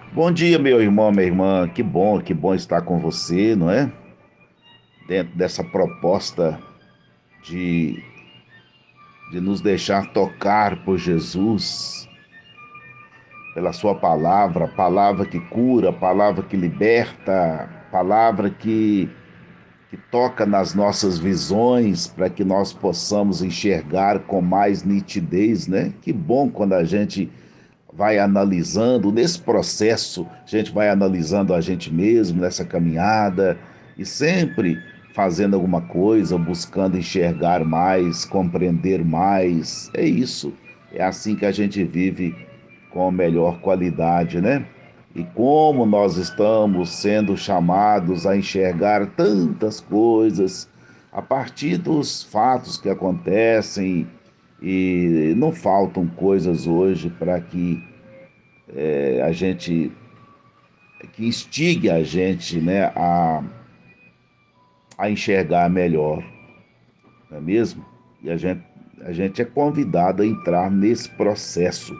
Bom dia, meu irmão, minha irmã. Que bom estar com você, não é? Dentro dessa proposta de, de nos deixar tocar por Jesus, pela Sua palavra, palavra que cura, palavra que liberta, palavra que toca nas nossas visões para que nós possamos enxergar com mais nitidez, né? Que bom quando a gente vai analisando, nesse processo, a gente vai analisando a gente mesmo nessa caminhada e sempre fazendo alguma coisa, buscando enxergar mais, compreender mais. É isso. É assim que a gente vive com melhor qualidade, né? E como nós estamos sendo chamados a enxergar tantas coisas a partir dos fatos que acontecem, e não faltam coisas hoje para que a gente que instigue a gente, né, a enxergar melhor, não é mesmo? E a gente é convidado a entrar nesse processo.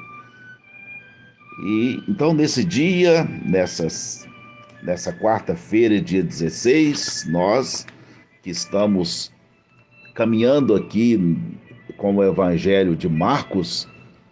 E então nesse dia, nessa quarta-feira, dia 16, nós que estamos caminhando aqui com o Evangelho de Marcos,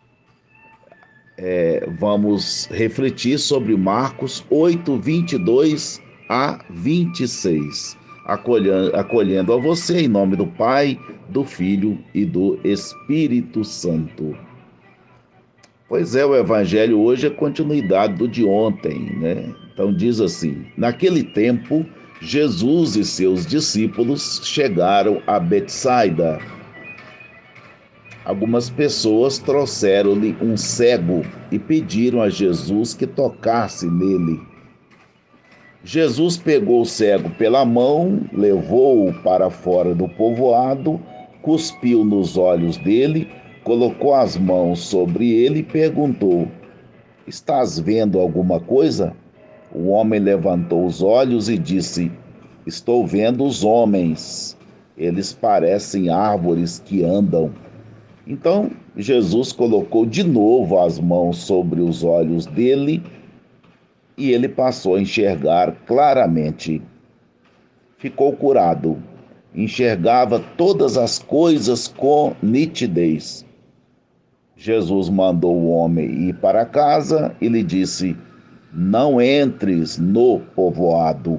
vamos refletir sobre Marcos 8, 22 a 26, acolhendo a você em nome do Pai, do Filho e do Espírito Santo. Pois é, o Evangelho hoje é continuidade do de ontem, né? Então diz assim: naquele tempo, Jesus e seus discípulos chegaram a Betsaida. Algumas pessoas trouxeram-lhe um cego e pediram a Jesus que tocasse nele. Jesus pegou o cego pela mão, levou-o para fora do povoado, cuspiu nos olhos dele, colocou as mãos sobre ele e perguntou: Estás vendo alguma coisa? O homem levantou os olhos e disse: Estou vendo os homens. Eles parecem árvores que andam. Então Jesus colocou de novo as mãos sobre os olhos dele e ele passou a enxergar claramente. Ficou curado. Enxergava todas as coisas com nitidez. Jesus mandou o homem ir para casa e lhe disse: Não entres no povoado.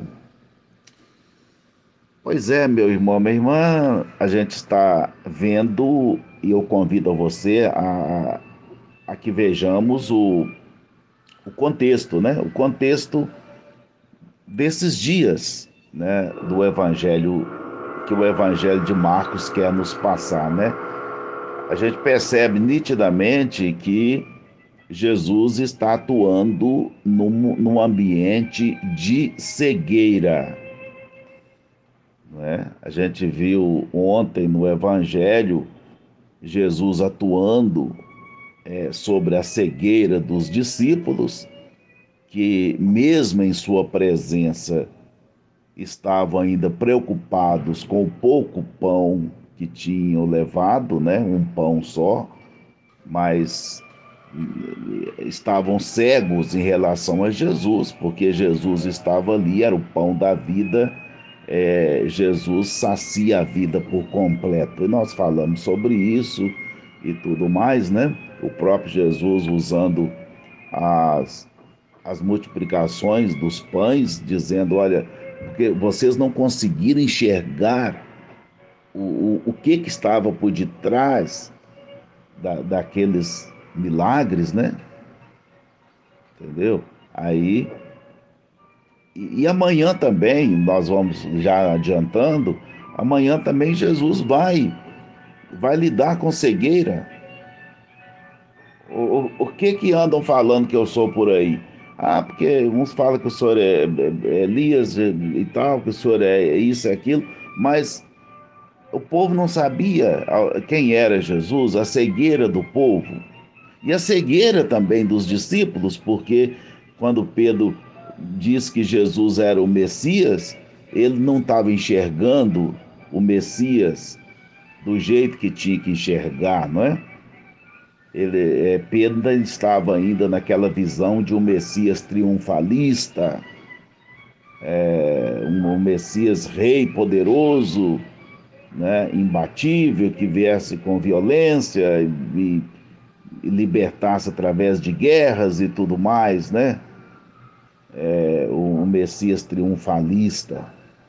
Pois é, meu irmão, minha irmã, a gente está vendo e eu convido você a que vejamos o contexto, né? O contexto desses dias, né? Do Evangelho que o Evangelho de Marcos quer nos passar, né? A gente percebe nitidamente que Jesus está atuando num ambiente de cegueira, né? A gente viu ontem no Evangelho Jesus atuando sobre a cegueira dos discípulos, que, mesmo em sua presença, estavam ainda preocupados com o pouco pão que tinham levado, né? Um pão só, mas estavam cegos em relação a Jesus, porque Jesus estava ali, era o pão da vida, Jesus sacia a vida por completo. E nós falamos sobre isso e tudo mais, né? O próprio Jesus usando as, as multiplicações dos pães, dizendo: olha, porque vocês não conseguiram enxergar o que estava por detrás daqueles milagres, né? Entendeu? Aí, e amanhã também, nós vamos já adiantando, amanhã também Jesus vai lidar com cegueira. O que que andam falando que eu sou por aí? Ah, porque uns falam que o senhor é Elias e tal, que o senhor é isso e aquilo, mas o povo não sabia quem era Jesus, a cegueira do povo. E a cegueira também dos discípulos, porque quando Pedro diz que Jesus era o Messias, ele não estava enxergando o Messias do jeito que tinha que enxergar, não é? Pedro ainda estava ainda naquela visão de um Messias triunfalista, um Messias rei poderoso, né, imbatível, que viesse com violência e libertasse através de guerras e tudo mais, né? Um Messias triunfalista.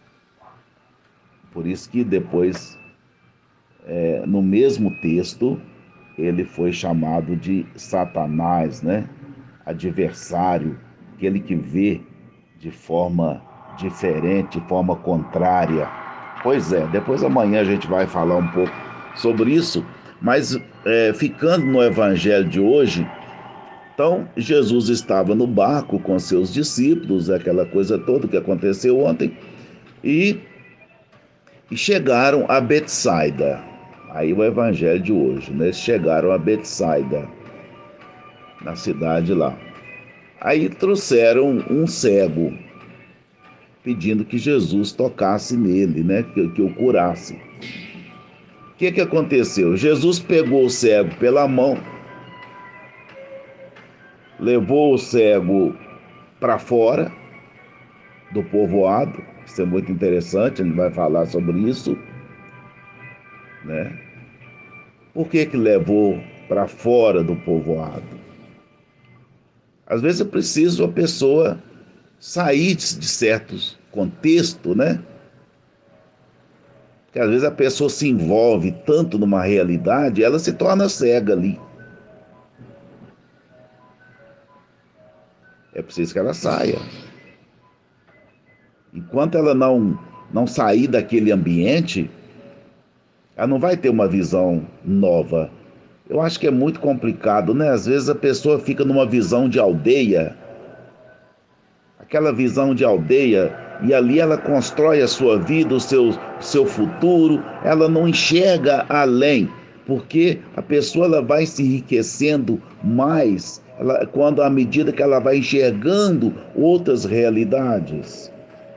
Por isso que depois, no mesmo texto, ele foi chamado de Satanás, né? Adversário, aquele que vê de forma diferente, de forma contrária. Pois é, depois amanhã a gente vai falar um pouco sobre isso, mas ficando no evangelho de hoje, então Jesus estava no barco com seus discípulos, aquela coisa toda que aconteceu ontem, e, e chegaram a Betsaida. Aí o evangelho de hoje, né? Chegaram a Betsaida, na cidade lá. Aí trouxeram um cego, pedindo que Jesus tocasse nele, né? Que o curasse. O que aconteceu? Jesus pegou o cego pela mão, levou o cego para fora do povoado. Isso é muito interessante, ele vai falar sobre isso, né? Por que levou para fora do povoado? Às vezes é preciso a pessoa sair de certos contextos, né? Porque às vezes a pessoa se envolve tanto numa realidade, ela se torna cega ali. É preciso que ela saia. Enquanto ela não sair daquele ambiente, ela não vai ter uma visão nova. Eu acho que é muito complicado, né? Às vezes a pessoa fica numa visão de aldeia, aquela visão de aldeia, e ali ela constrói a sua vida, o seu futuro, ela não enxerga além, porque a pessoa ela vai se enriquecendo mais quando à medida que ela vai enxergando outras realidades.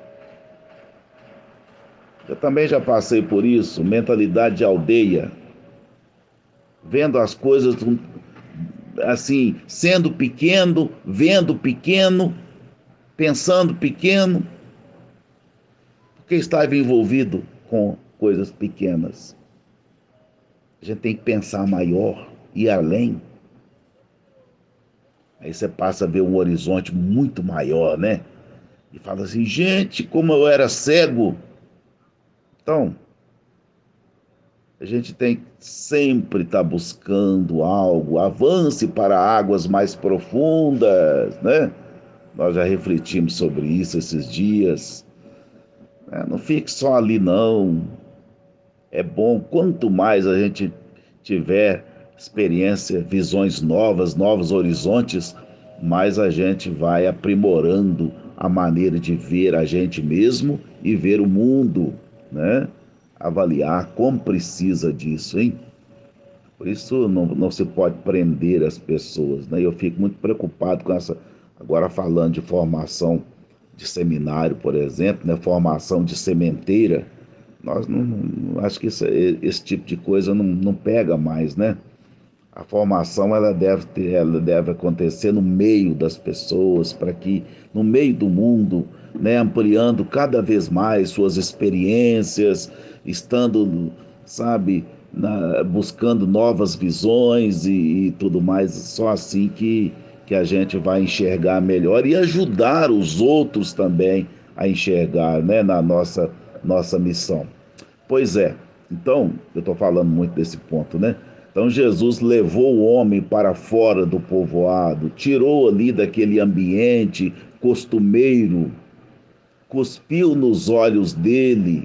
Eu também já passei por isso, mentalidade de aldeia, vendo as coisas assim, sendo pequeno, vendo pequeno, pensando pequeno, porque estava envolvido com coisas pequenas. A gente tem que pensar maior, ir além. Aí você passa a ver um horizonte muito maior, né? E fala assim, gente, como eu era cego. Então, a gente tem que sempre estar buscando algo, avance para águas mais profundas, né? Nós já refletimos sobre isso esses dias. Não fique só ali, não. É bom, quanto mais a gente tiver experiência, visões novas, novos horizontes, mais a gente vai aprimorando a maneira de ver a gente mesmo e ver o mundo, né? Avaliar como precisa disso, hein? Por isso não se pode prender as pessoas, né? Eu fico muito preocupado com essa, agora falando de formação de seminário, por exemplo, né? Formação de sementeira, nós acho que esse tipo de coisa não pega mais, né? A formação ela deve acontecer no meio das pessoas, para que no meio do mundo, né, ampliando cada vez mais suas experiências, estando, sabe, buscando novas visões e tudo mais. Só assim que a gente vai enxergar melhor e ajudar os outros também a enxergar, né, na nossa missão. Pois é, então, eu estou falando muito desse ponto, né? Então, Jesus levou o homem para fora do povoado, tirou ali daquele ambiente costumeiro, cuspiu nos olhos dele,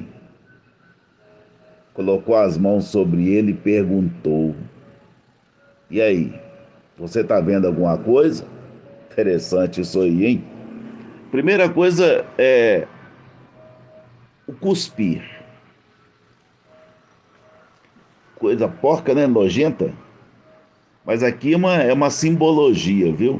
colocou as mãos sobre ele e perguntou: E aí, você está vendo alguma coisa? Interessante isso aí, hein? Primeira coisa é o cuspir. Coisa porca, né? Nojenta. Mas aqui é uma simbologia, viu?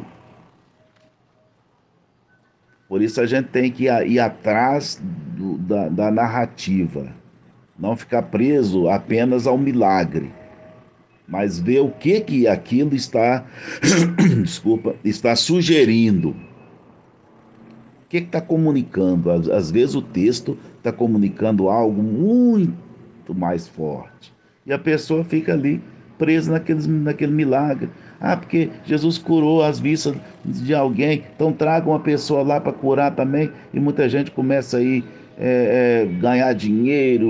Por isso a gente tem que ir atrás da narrativa, não ficar preso apenas ao milagre. mas ver o que aquilo está, desculpa, está sugerindo. O que está comunicando? Às vezes o texto está comunicando algo muito mais forte. E a pessoa fica ali presa naquele milagre. Ah, porque Jesus curou as vistas de alguém, então traga uma pessoa lá para curar também. E muita gente começa aí ganhar dinheiro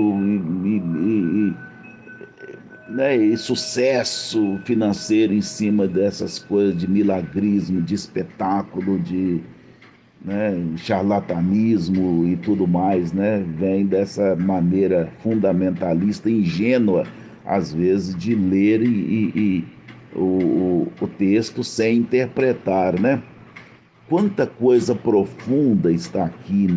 e sucesso financeiro em cima dessas coisas de milagrismo, de espetáculo, de charlatanismo e tudo mais, né? Vem dessa maneira fundamentalista, ingênua, às vezes, de ler o texto sem interpretar, né? Quanta coisa profunda está aqui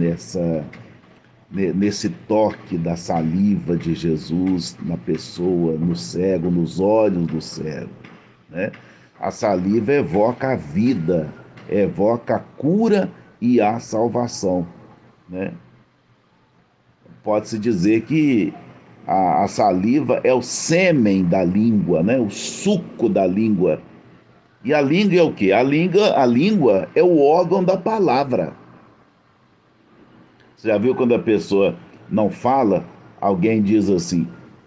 nesse toque da saliva de Jesus na pessoa, no cego, nos olhos do cego, né? A saliva evoca a vida, evoca a cura e a salvação, né? Pode-se dizer que a saliva é o sêmen da língua, né? O suco da língua. E a língua é o quê? A língua é o órgão da palavra. Você já viu quando a pessoa não fala, alguém diz assim,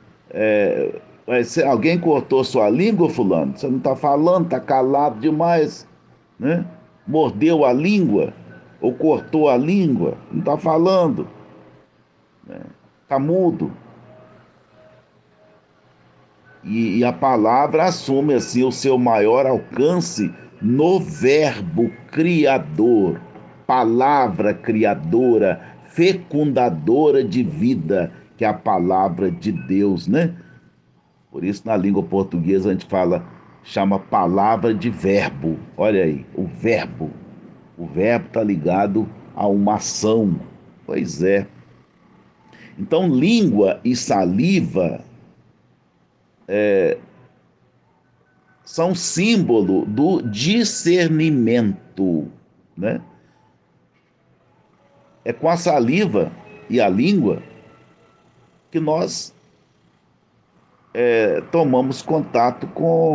alguém cortou sua língua, fulano? Você não está falando, está calado demais, né? Mordeu a língua ou cortou a língua, não está falando, está mudo. E a palavra assume assim o seu maior alcance no verbo criador, palavra criadora, fecundadora de vida, que é a palavra de Deus, né? Por isso na língua portuguesa a gente chama palavra de verbo. Olha aí, o verbo. O verbo está ligado a uma ação. Pois é. Então, língua e saliva são símbolo do discernimento, né? É com a saliva e a língua que nós tomamos contato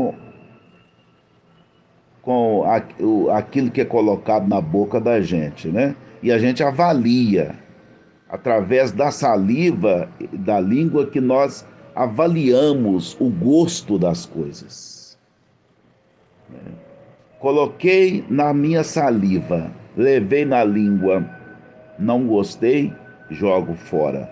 com aquilo que é colocado na boca da gente, né? E a gente avalia através da saliva, da língua, que nós avaliamos o gosto das coisas. Coloquei na minha saliva, levei na língua, não gostei, jogo fora.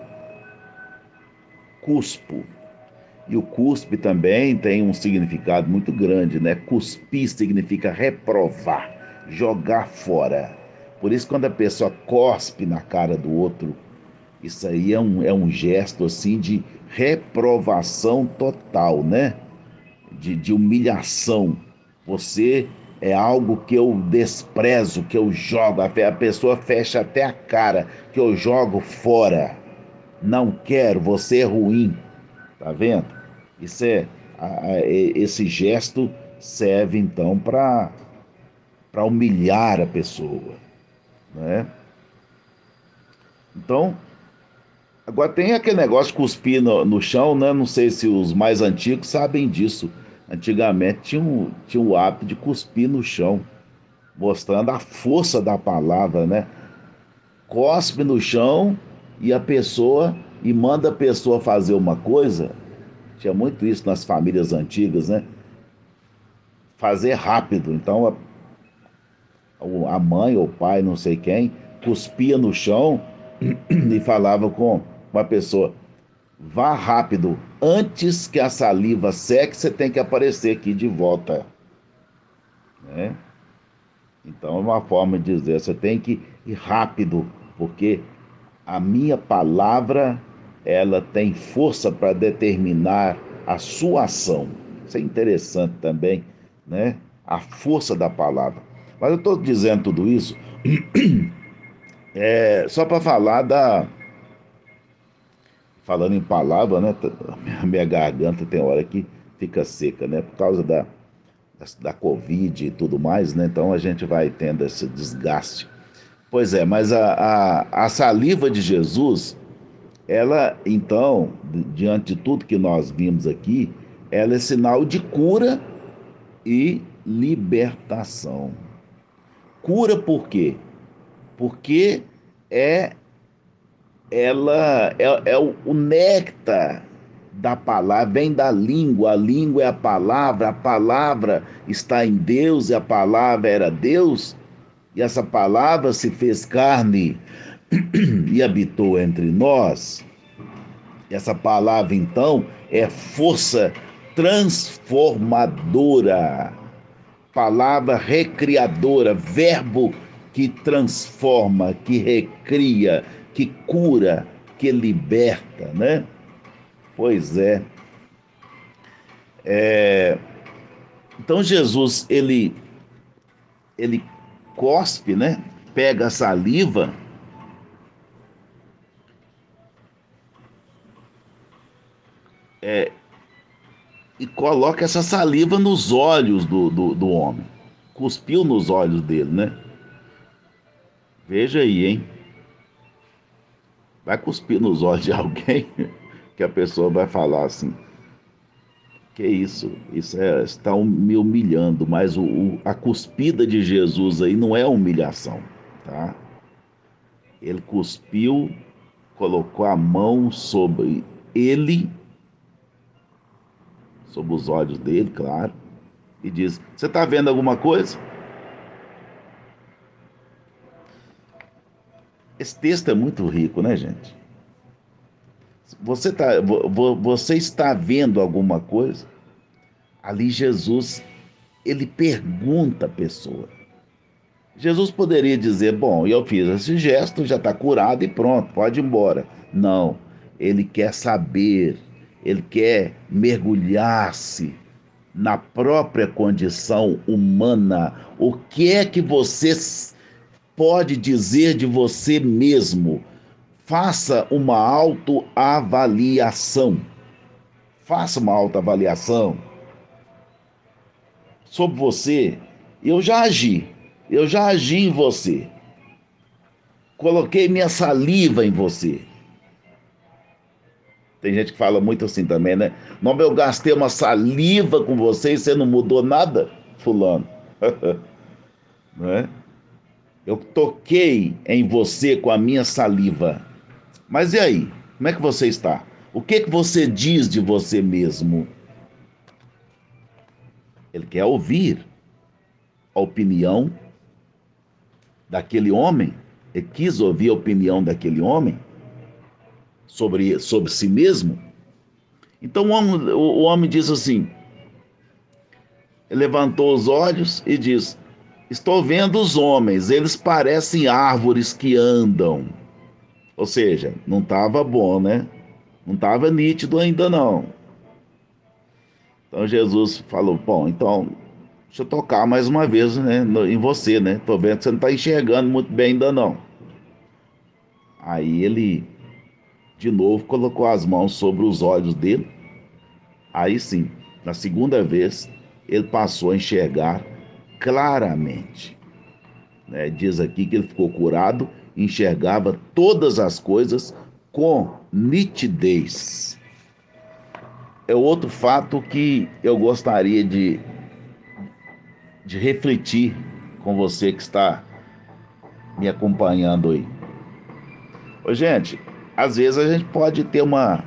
Cuspo. E o cuspe também tem um significado muito grande, né? Cuspir significa reprovar, jogar fora. Por isso, quando a pessoa cospe na cara do outro, isso aí é um gesto assim de reprovação total, né? De humilhação. Você é algo que eu desprezo, que eu jogo. A pessoa fecha até a cara, que eu jogo fora. Não quero, você é ruim. Tá vendo? Isso esse gesto serve então para humilhar a pessoa, né? Então, agora tem aquele negócio de cuspir no chão, né? Não sei se os mais antigos sabem disso. Antigamente tinha o hábito de cuspir no chão, mostrando a força da palavra, né? Cospe no chão e manda a pessoa fazer uma coisa. Tinha muito isso nas famílias antigas, né? Fazer rápido. Então a mãe ou o pai, não sei quem, cuspia no chão e falava com uma pessoa: vá rápido, antes que a saliva seque, você tem que aparecer aqui de volta, né? Então é uma forma de dizer: você tem que ir rápido, porque a minha palavra ela tem força para determinar a sua ação. Isso é interessante também, né? A força da palavra. Mas eu estou dizendo tudo isso só para falar falando em palavra, né? A minha garganta tem hora que fica seca, né? Por causa da Covid e tudo mais, né? Então a gente vai tendo esse desgaste. Pois é, mas a saliva de Jesus, ela, então, diante de tudo que nós vimos aqui, ela é sinal de cura e libertação. Cura por quê? Porque é ela é o néctar da palavra, vem da língua, a língua é a palavra está em Deus e a palavra era Deus, e essa palavra se fez carne e habitou entre nós. Essa palavra, então, é força transformadora, palavra recriadora, verbo que transforma, que recria, que cura, que liberta, né? Pois é. Então Jesus, ele cospe, né? Pega a saliva e coloca essa saliva nos olhos do homem. Cuspiu nos olhos dele, né? Veja aí, hein? Vai cuspir nos olhos de alguém que a pessoa vai falar assim: que isso? Isso está me humilhando, mas a cuspida de Jesus aí não é humilhação, tá? Ele cuspiu, colocou a mão sobre ele, sobre os olhos dele, claro, e diz: Você está vendo alguma coisa? Esse texto é muito rico, né, gente? Você está vendo alguma coisa? Ali Jesus, ele pergunta à pessoa. Jesus poderia dizer: Bom, eu fiz esse gesto, já está curado e pronto, pode ir embora. Não, ele quer saber, ele quer mergulhar-se na própria condição humana. O que é que você pode dizer de você mesmo? Faça uma autoavaliação. Faça uma autoavaliação sobre você. Eu já agi em você. Coloquei minha saliva em você. Tem gente que fala muito assim também, né? Não, eu gastei uma saliva com você e você não mudou nada, fulano. Não é? Eu toquei em você com a minha saliva. Mas e aí? Como é que você está? O que que você diz de você mesmo? Ele quer ouvir a opinião daquele homem. Ele quis ouvir a opinião daquele homem sobre si mesmo. Então o homem diz assim: ele levantou os olhos e diz: Estou vendo os homens, eles parecem árvores que andam. Ou seja, não estava bom, né? Não estava nítido ainda não. Então Jesus falou: Bom, então deixa eu tocar mais uma vez, né, em você, né? Tô vendo que você não está enxergando muito bem ainda não. Aí ele de novo colocou as mãos sobre os olhos dele. Aí sim, na segunda vez, ele passou a enxergar claramente, né? Diz aqui que ele ficou curado, enxergava todas as coisas com nitidez. É outro fato que eu gostaria de refletir com você que está me acompanhando aí. Ô, gente, às vezes a gente pode ter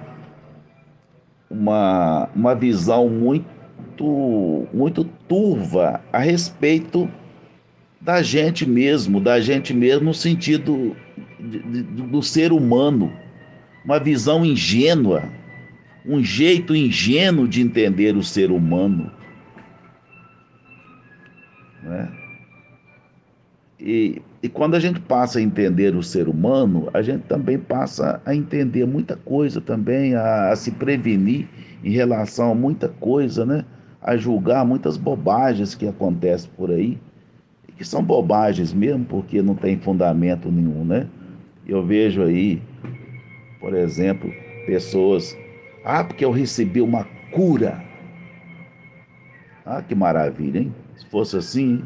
uma visão muito turva a respeito da gente mesmo no sentido do ser humano, uma visão ingênua, um jeito ingênuo de entender o ser humano, né? E quando a gente passa a entender o ser humano, a gente também passa a entender muita coisa também, a se prevenir em relação a muita coisa, né? A julgar muitas bobagens que acontecem por aí, e que são bobagens mesmo, porque não tem fundamento nenhum, né? Eu vejo aí, por exemplo, pessoas, porque eu recebi uma cura. Ah, que maravilha, hein? Se fosse assim,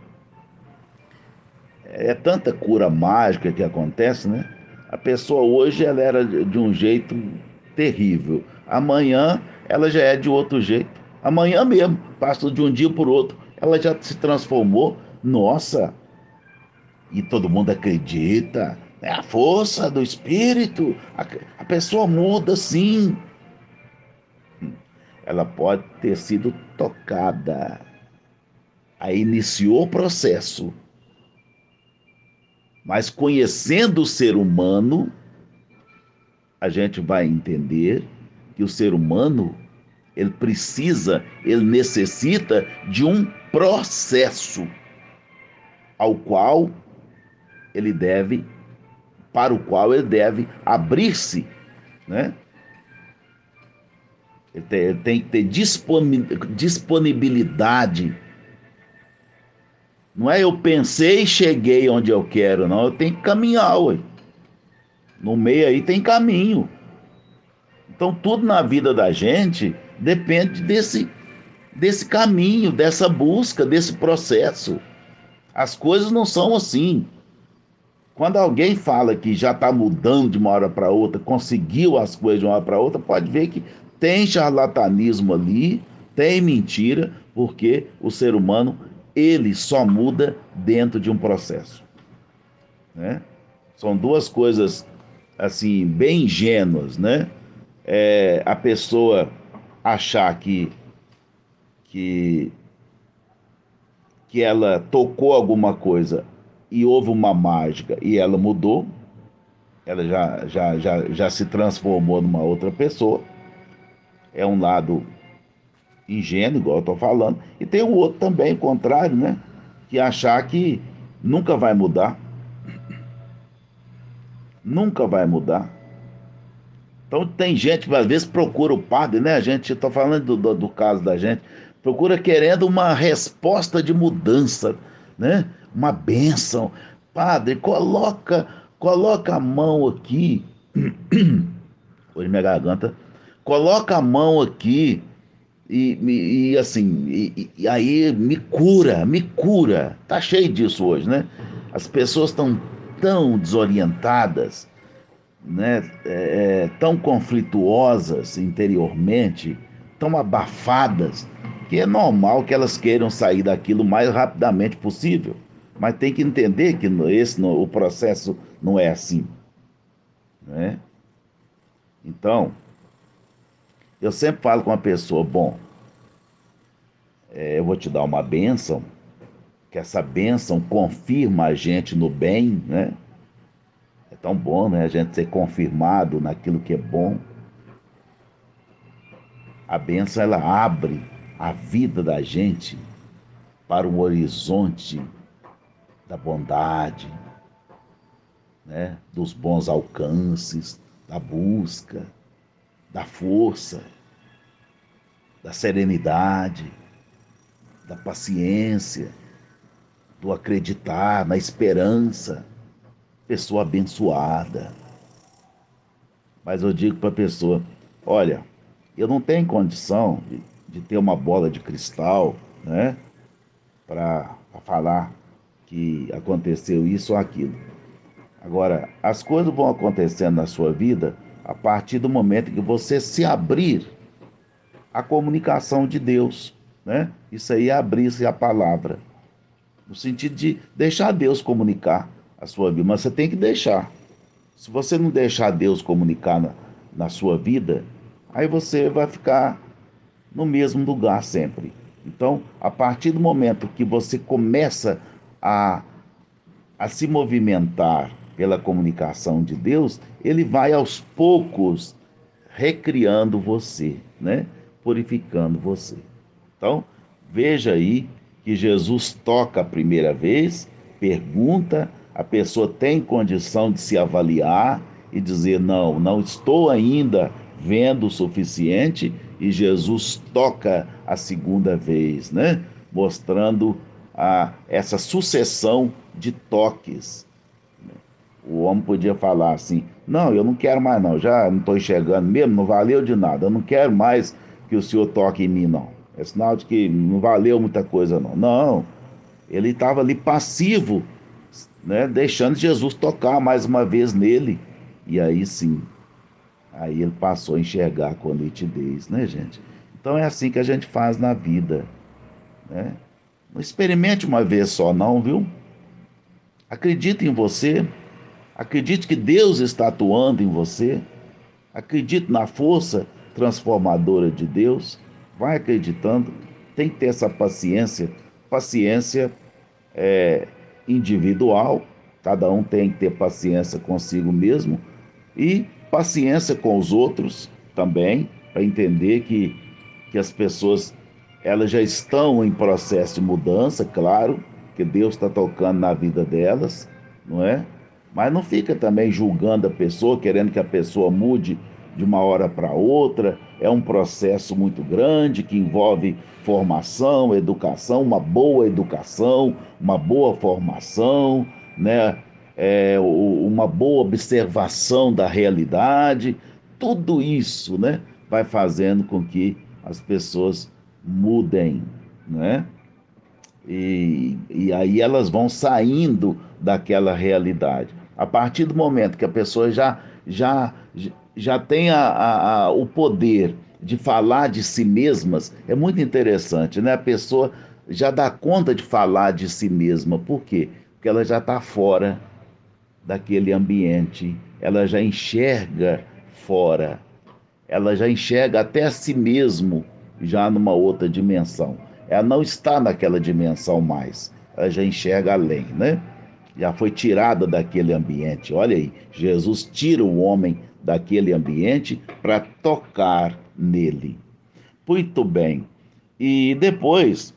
é tanta cura mágica que acontece, né? A pessoa hoje ela era de um jeito terrível. Amanhã ela já é de outro jeito. Amanhã mesmo, passou de um dia para o outro, ela já se transformou. Nossa, e todo mundo acredita. É a força do espírito. A pessoa muda sim. Ela pode ter sido tocada. Aí iniciou o processo. Mas conhecendo o ser humano, a gente vai entender que o ser humano, ele necessita de um processo ao qual ele deve, para o qual ele deve abrir-se, né? Ele tem que ter disponibilidade. Não é eu pensei e cheguei onde eu quero, não. Eu tenho que caminhar, ué. No meio aí tem caminho. Então tudo na vida da gente depende desse caminho, dessa busca, desse processo. As coisas não são assim. Quando alguém fala que já está mudando de uma hora para outra, conseguiu as coisas de uma hora para outra, pode ver que tem charlatanismo ali, tem mentira, porque o ser humano ele só muda dentro de um processo, né? São duas coisas assim bem ingênuas, né? A pessoa achar que que ela tocou alguma coisa e houve uma mágica e ela mudou, ela já se transformou numa outra pessoa. É um lado ingênuo, igual eu estou falando, e tem o outro também, o contrário, né? Que achar que nunca vai mudar, nunca vai mudar. Então tem gente que às vezes procura o padre, né? A gente está falando do caso da gente, procura querendo uma resposta de mudança, né? Uma bênção. Padre, coloca a mão aqui. Hoje minha garganta. Coloca a mão aqui e assim, e aí me cura, me cura. Tá cheio disso hoje, né? As pessoas estão tão desorientadas, né? Tão conflituosas interiormente, tão abafadas, que é normal que elas queiram sair daquilo o mais rapidamente possível. Mas tem que entender que o processo não é assim, né? Então, eu sempre falo com a pessoa, bom, eu vou te dar uma bênção, que essa bênção confirma a gente no bem, né? É tão bom, né? A gente ser confirmado naquilo que é bom. A bênção, ela abre a vida da gente para um horizonte da bondade, né? Dos bons alcances, da busca, da força, da serenidade, da paciência, do acreditar, na esperança. Pessoa abençoada. Mas eu digo para a pessoa: olha, eu não tenho condição de ter uma bola de cristal, né, para falar que aconteceu isso ou aquilo. Agora, as coisas vão acontecendo na sua vida a partir do momento que você se abrir à comunicação de Deus, né? Isso aí é abrir-se à palavra, no sentido de deixar Deus comunicar a sua vida, mas você tem que deixar. Se você não deixar Deus comunicar na sua vida, aí você vai ficar no mesmo lugar sempre. Então, a partir do momento que você começa a, a se movimentar pela comunicação de Deus, ele vai aos poucos recriando você, né? Purificando você. Então, veja aí que Jesus toca a primeira vez, pergunta, a pessoa tem condição de se avaliar e dizer: não, não estou ainda vendo o suficiente, e Jesus toca a segunda vez, né? Mostrando essa sucessão de toques. O homem podia falar assim: não, eu não quero mais, não, já não estou enxergando mesmo, não valeu de nada, eu não quero mais que o senhor toque em mim, não. É sinal de que não valeu muita coisa, não. Não, ele estava ali passivo, né, deixando Jesus tocar mais uma vez nele. E aí sim, Aí ele passou a enxergar com nitidez, né, gente? Então é assim que a gente faz na vida, né? Não experimente uma vez só, não, viu? Acredite em você, acredite que Deus está atuando em você, acredite na força transformadora de Deus, vai acreditando, tem que ter essa paciência, paciência individual, cada um tem que ter paciência consigo mesmo e paciência com os outros também, para entender que as pessoas elas já estão em processo de mudança, claro, que Deus está tocando na vida delas, não é? Mas não fica também julgando a pessoa, querendo que a pessoa mude de uma hora para outra. É um processo muito grande que envolve formação, educação, uma boa formação, né? Uma boa observação da realidade. Tudo isso, né, vai fazendo com que as pessoas mudem, né? E aí elas vão saindo daquela realidade. A partir do momento que a pessoa já tem o poder de falar de si mesmas, é muito interessante, né? A pessoa já dá conta de falar de si mesma. Por quê? Porque ela já está fora daquele ambiente, ela já enxerga fora, ela já enxerga até a si mesmo já numa outra dimensão. Ela não está naquela dimensão mais, ela já enxerga além, né? Já foi tirada daquele ambiente. Olha aí, Jesus tira o homem daquele ambiente para tocar nele. Muito bem. E depois,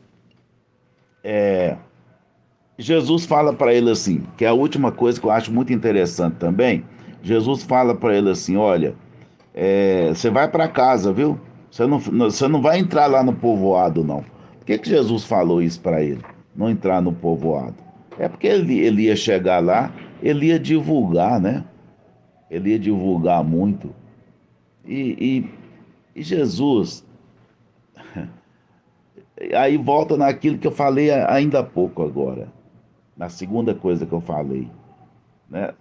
Jesus fala para ele assim, que é a última coisa que eu acho muito interessante também. Jesus fala para ele assim: olha, você vai para casa, viu? Você não vai entrar lá no povoado, não. Por que Jesus falou isso para ele? Não entrar no povoado. É porque ele ia chegar lá, ele ia divulgar, né? Ele ia divulgar muito. E, e Jesus, aí volta naquilo que eu falei ainda há pouco agora, na segunda coisa que eu falei, né?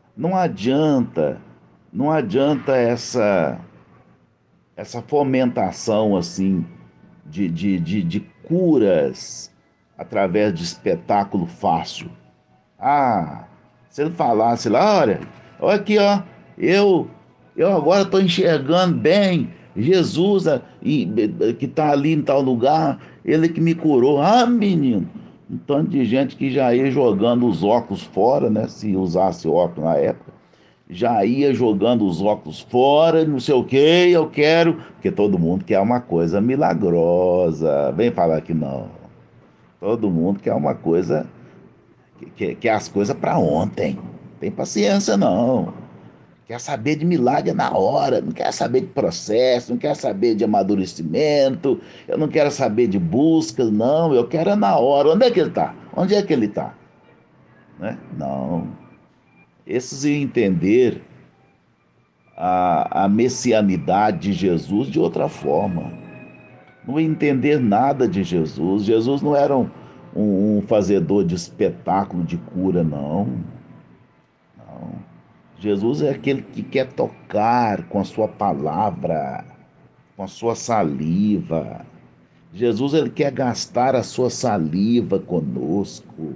Não adianta essa fomentação assim de curas através de espetáculo fácil. Ah, se ele falasse lá, olha aqui, ó, eu, eu agora estou enxergando bem Jesus que está ali em tal lugar, ele que me curou. Ah, menino, um tanto de gente que já ia jogando os óculos fora, né? Se usasse óculos na época já ia jogando os óculos fora, não sei o que, eu quero, porque todo mundo quer uma coisa milagrosa. Vem falar que não. Todo mundo quer uma coisa, quer as coisas para ontem. Tem paciência não. Quer saber de milagre na hora, não quer saber de processo, não quer saber de amadurecimento, eu não quero saber de busca, não, eu quero é na hora. Onde é que ele está? Onde é que ele está? Né? Não. Esses iam entender a messianidade de Jesus de outra forma. Não ia entender nada de Jesus. Jesus não era um fazedor de espetáculo de cura, não. Não. Jesus é aquele que quer tocar com a sua palavra, com a sua saliva. Jesus ele quer gastar a sua saliva conosco.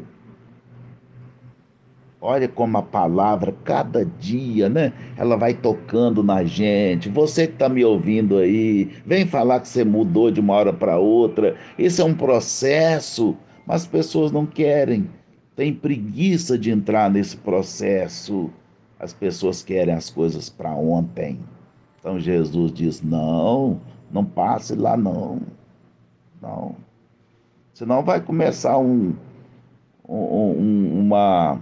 Olha como a palavra, cada dia, né? Ela vai tocando na gente. Você que está me ouvindo aí, vem falar que você mudou de uma hora para outra. Esse é um processo, mas as pessoas não querem. Tem preguiça de entrar nesse processo. As pessoas querem as coisas para ontem. Então Jesus diz: não, não passe lá, não. Não. Senão vai começar uma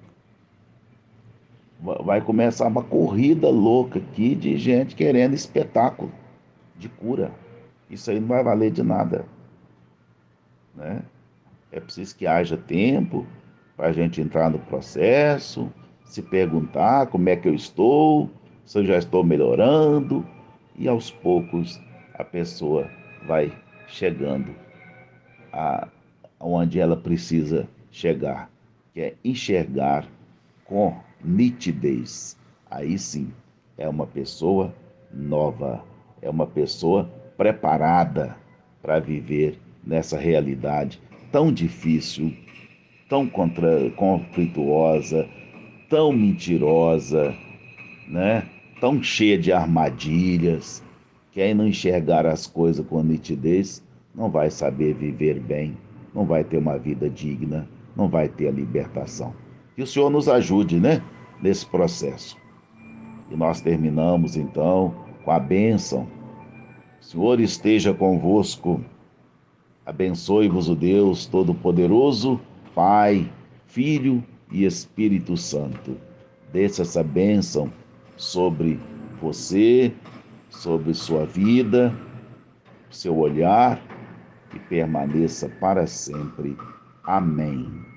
vai começar uma corrida louca aqui de gente querendo espetáculo de cura. Isso aí não vai valer de nada, né? É preciso que haja tempo para a gente entrar no processo, se perguntar como é que eu estou, se eu já estou melhorando, e aos poucos a pessoa vai chegando a onde ela precisa chegar, que é enxergar com nitidez. Aí sim é uma pessoa nova, é uma pessoa preparada para viver nessa realidade tão difícil, tão conflituosa, tão mentirosa, né? Tão cheia de armadilhas, que aí não enxergar as coisas com nitidez, não vai saber viver bem, não vai ter uma vida digna, não vai ter a libertação. Que o Senhor nos ajude, né? Nesse processo. E nós terminamos então com a bênção. O Senhor esteja convosco. Abençoe-vos o Deus Todo-Poderoso, Pai, Filho e Espírito Santo. Desça essa bênção sobre você, sobre sua vida, seu olhar e permaneça para sempre. Amém.